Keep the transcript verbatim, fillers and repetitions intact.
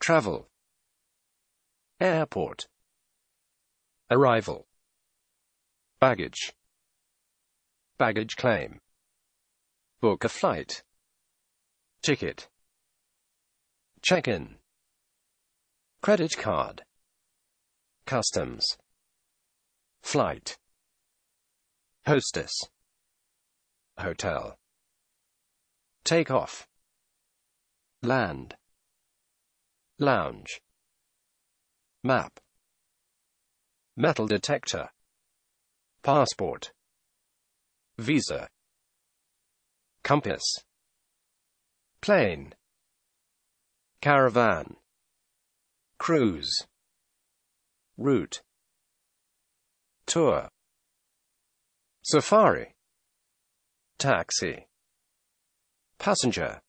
travel, airport, arrival, baggage, baggage claim, book a flight, ticket, check-in, credit card, customs, flight, hostess, hotel, take off, land, lounge, map, metal detector, passport, visa, compass, plane, caravan, cruise, route, tour, safari, taxi, passenger,